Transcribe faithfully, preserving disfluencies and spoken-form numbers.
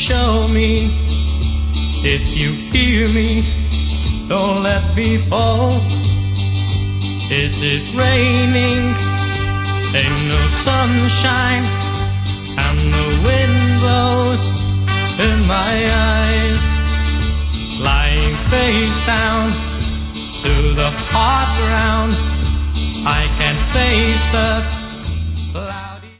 show me. If you hear me, don't let me fall. Is it raining? Ain't no sunshine, and the wind blows in my eyes. Lying face down to the hard ground, I can't face the